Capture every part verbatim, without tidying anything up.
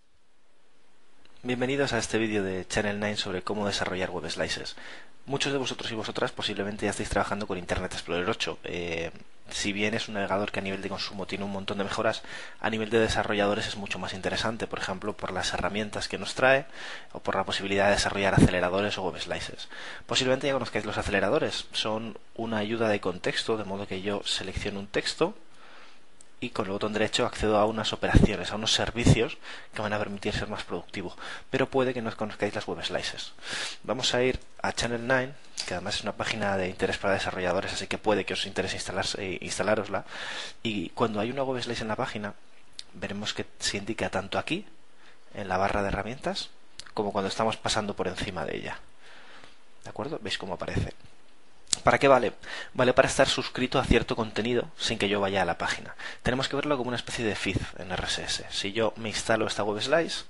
Bienvenidos a este vídeo de Channel nueve sobre cómo desarrollar web slices. Muchos de vosotros y vosotras posiblemente ya estáis trabajando con Internet Explorer ocho. Eh, si bien es un navegador que a nivel de consumo tiene un montón de mejoras, a nivel de desarrolladores es mucho más interesante, por ejemplo, por las herramientas que nos trae o por la posibilidad de desarrollar aceleradores o web slices. Posiblemente ya conozcáis los aceleradores. Son una ayuda de contexto, de modo que yo selecciono un texto y con el botón derecho accedo a unas operaciones, a unos servicios que me van a permitir ser más productivo. Pero puede que no conozcáis las web slices. Vamos a ir a Channel nueve, que además es una página de interés para desarrolladores, así que puede que os interese instalar, eh, instalárosla. Y cuando hay una web slice en la página, veremos que se indica tanto aquí, en la barra de herramientas, como cuando estamos pasando por encima de ella. ¿De acuerdo? ¿Veis cómo aparece? ¿Para qué vale? Vale para estar suscrito a cierto contenido sin que yo vaya a la página. Tenemos que verlo como una especie de feed en R S S. Si yo me instalo esta web slice,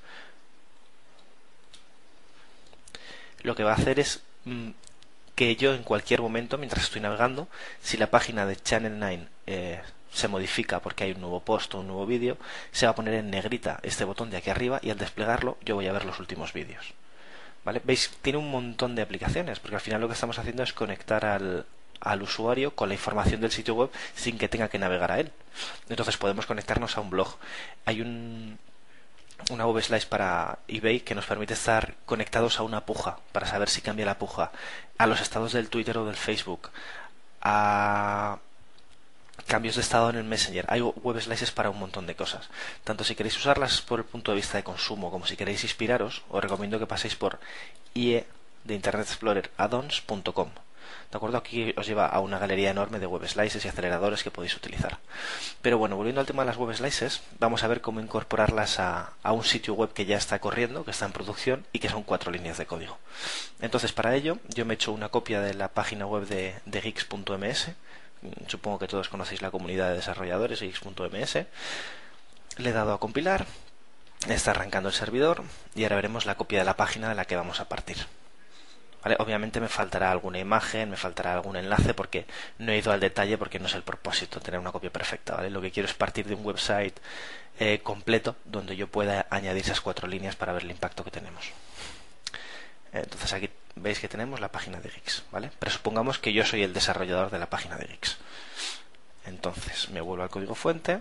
lo que va a hacer es mmm, que yo en cualquier momento, mientras estoy navegando, si la página de Channel nueve eh, se modifica porque hay un nuevo post o un nuevo vídeo, se va a poner en negrita este botón de aquí arriba y al desplegarlo yo voy a ver los últimos vídeos. ¿Vale? ¿Veis? Tiene un montón de aplicaciones, porque al final lo que estamos haciendo es conectar al, al usuario con la información del sitio web sin que tenga que navegar a él. Entonces podemos conectarnos a un blog. Hay un, una web slice para eBay que nos permite estar conectados a una puja, para saber si cambia la puja, a los estados del Twitter o del Facebook, a cambios de estado en el Messenger. Hay web slices para un montón de cosas. Tanto si queréis usarlas por el punto de vista de consumo como si queréis inspiraros, os recomiendo que paséis por I E de Internet Explorer addons punto com. ¿De acuerdo? Aquí os lleva a una galería enorme de web slices y aceleradores que podéis utilizar. Pero bueno, volviendo al tema de las web slices, vamos a ver cómo incorporarlas a, a un sitio web que ya está corriendo, que está en producción y que son cuatro líneas de código. Entonces, para ello, yo me he hecho una copia de la página web de, de geeks punto m s. Supongo que todos conocéis la comunidad de desarrolladores geeks punto m s. Le he dado a compilar, está arrancando el servidor y ahora veremos la copia de la página de la que vamos a partir. ¿Vale? Obviamente me faltará alguna imagen, me faltará algún enlace porque no he ido al detalle, porque no es el propósito tener una copia perfecta, ¿vale? Lo que quiero es partir de un website eh, completo donde yo pueda añadir esas cuatro líneas para ver el impacto que tenemos. Entonces aquí veis que tenemos la página de Geeks, ¿vale? Pero supongamos que yo soy el desarrollador de la página de Geeks. Entonces me vuelvo al código fuente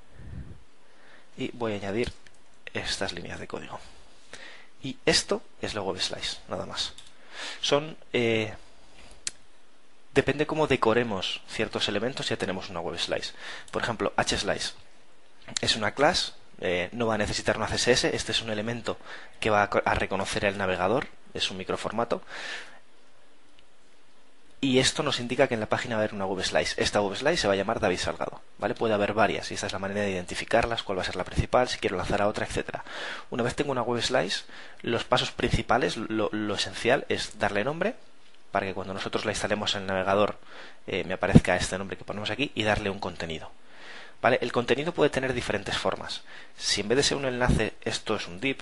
y voy a añadir estas líneas de código. Y esto es la web slice, nada más. Son eh, depende cómo decoremos ciertos elementos, ya tenemos una web slice. Por ejemplo, hslice es una clase, eh, no va a necesitar una C S S. Este es un elemento que va a, a reconocer el navegador, es un microformato. Y esto nos indica que en la página va a haber una web slice. Esta web slice se va a llamar David Salgado, ¿vale? Puede haber varias y esta es la manera de identificarlas, cuál va a ser la principal, si quiero lanzar a otra, etcétera. Una vez tengo una web slice, los pasos principales, lo, lo esencial es darle nombre, para que cuando nosotros la instalemos en el navegador eh, me aparezca este nombre que ponemos aquí, y darle un contenido. ¿Vale? El contenido puede tener diferentes formas. Si en vez de ser un enlace esto es un div,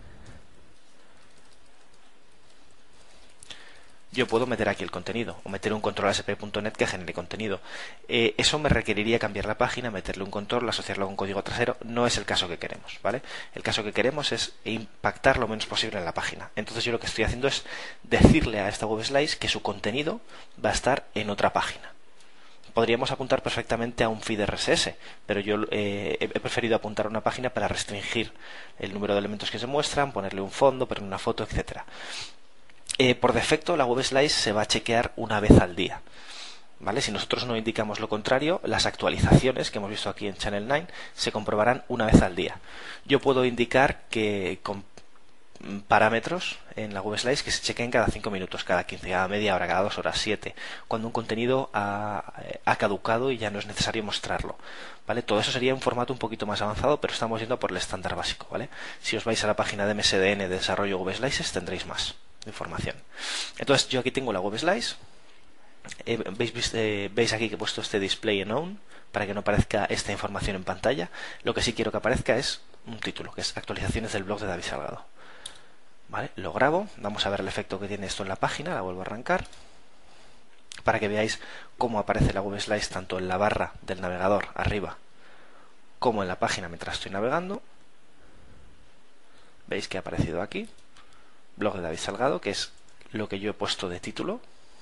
yo puedo meter aquí el contenido o meter un control A S P punto net que genere contenido. Eh, eso me requeriría cambiar la página, meterle un control, asociarlo a un código trasero. No es el caso que queremos, ¿vale? El caso que queremos es impactar lo menos posible en la página. Entonces yo lo que estoy haciendo es decirle a esta web slice que su contenido va a estar en otra página. Podríamos apuntar perfectamente a un feed R S S, pero yo eh, he preferido apuntar a una página para restringir el número de elementos que se muestran, ponerle un fondo, ponerle una foto, etcétera. Eh, por defecto la web slice se va a chequear una vez al día, ¿vale? Si nosotros no indicamos lo contrario, las actualizaciones que hemos visto aquí en Channel nueve se comprobarán una vez al día. Yo puedo indicar que con parámetros en la web slice que se chequen cada cinco minutos, cada quince, cada media hora, cada dos horas, siete, cuando un contenido ha, ha caducado y ya no es necesario mostrarlo, ¿vale? Todo eso sería un formato un poquito más avanzado, pero estamos yendo por el estándar básico, ¿vale? Si os vais a la página de M S D N de desarrollo web slices tendréis más información. Entonces yo aquí tengo la web slice. Eh, ¿veis, eh, veis aquí que he puesto este display en on para que no aparezca esta información en pantalla. Lo que sí quiero que aparezca es un título, que es actualizaciones del blog de David Salgado. ¿Vale? Lo grabo, vamos a ver el efecto que tiene esto en la página, la vuelvo a arrancar para que veáis cómo aparece la web slice tanto en la barra del navegador arriba como en la página mientras estoy navegando. Veis que ha aparecido aquí, blog de David Salgado, que es lo que yo he puesto de título.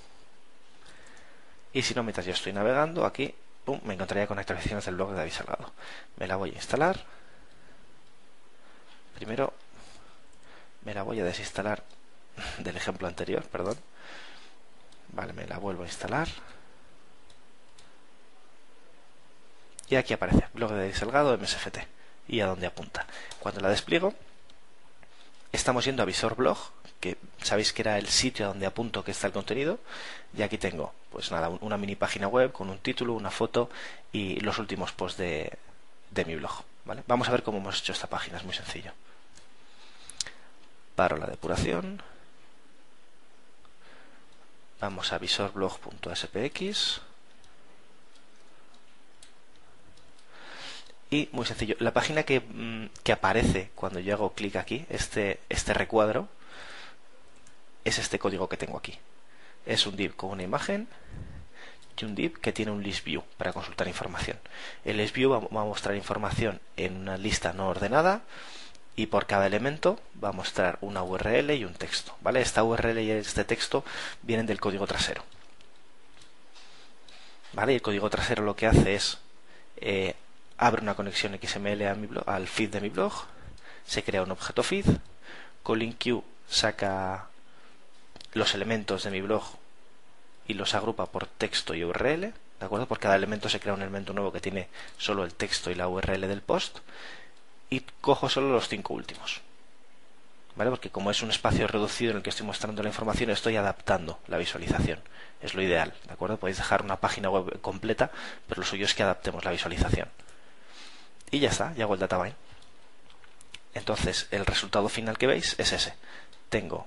Y si no, mientras yo estoy navegando, aquí pum, me encontraría con actualizaciones del blog de David Salgado. Me la voy a instalar. Primero me la voy a desinstalar del ejemplo anterior, perdón. Vale, me la vuelvo a instalar. Y aquí aparece blog de David Salgado, M S F T. Y a dónde apunta. Cuando la despliego, estamos yendo a Visor Blog, que sabéis que era el sitio a donde apunto que está el contenido. Y aquí tengo, pues nada, una mini página web con un título, una foto y los últimos posts de, de mi blog. ¿Vale? Vamos a ver cómo hemos hecho esta página, es muy sencillo. Paro la depuración. Vamos a visorblog punto s p x. Y muy sencillo, la página que, que aparece cuando yo hago clic aquí, este, este recuadro, es este código que tengo aquí. Es un div con una imagen y un div que tiene un list view para consultar información. El list view va a mostrar información en una lista no ordenada y por cada elemento va a mostrar una U R L y un texto. ¿Vale? Esta U R L y este texto vienen del código trasero. ¿Vale? Y el código trasero lo que hace es eh, abre una conexión X M L a mi blog, al feed de mi blog, se crea un objeto feed, calling queue saca los elementos de mi blog y los agrupa por texto y U R L, ¿de acuerdo? Por cada elemento se crea un elemento nuevo que tiene solo el texto y la U R L del post y cojo solo los cinco últimos, ¿vale? Porque como es un espacio reducido en el que estoy mostrando la información, estoy adaptando la visualización. Es lo ideal, ¿de acuerdo? Podéis dejar una página web completa, pero lo suyo es que adaptemos la visualización. Y ya está, ya hago el data bind. Entonces, el resultado final que veis es ese. Tengo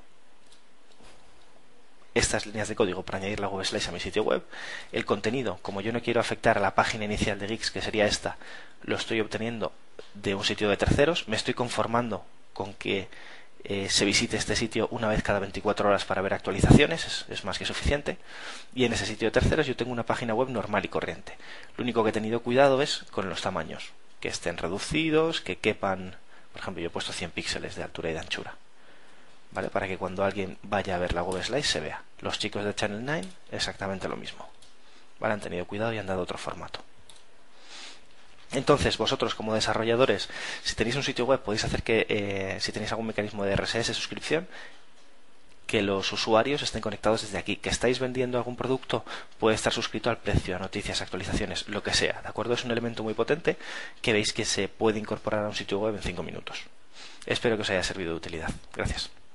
estas líneas de código para añadir la web slice a mi sitio web. El contenido, como yo no quiero afectar a la página inicial de Geeks, que sería esta, lo estoy obteniendo de un sitio de terceros. Me estoy conformando con que eh, se visite este sitio una vez cada veinticuatro horas para ver actualizaciones, es, es más que suficiente. Y en ese sitio de terceros yo tengo una página web normal y corriente. Lo único que he tenido cuidado es con los tamaños, que estén reducidos, que quepan, por ejemplo, yo he puesto cien píxeles de altura y de anchura, ¿vale? Para que cuando alguien vaya a ver la web slice se vea. Los chicos de Channel nueve exactamente lo mismo, ¿vale? Han tenido cuidado y han dado otro formato. Entonces, vosotros como desarrolladores, si tenéis un sitio web, podéis hacer que, eh, si tenéis algún mecanismo de R S S suscripción, que los usuarios estén conectados desde aquí. Que estáis vendiendo algún producto, puede estar suscrito al precio, a noticias, actualizaciones, lo que sea, ¿de acuerdo? Es un elemento muy potente que veis que se puede incorporar a un sitio web en cinco minutos. Espero que os haya servido de utilidad. Gracias.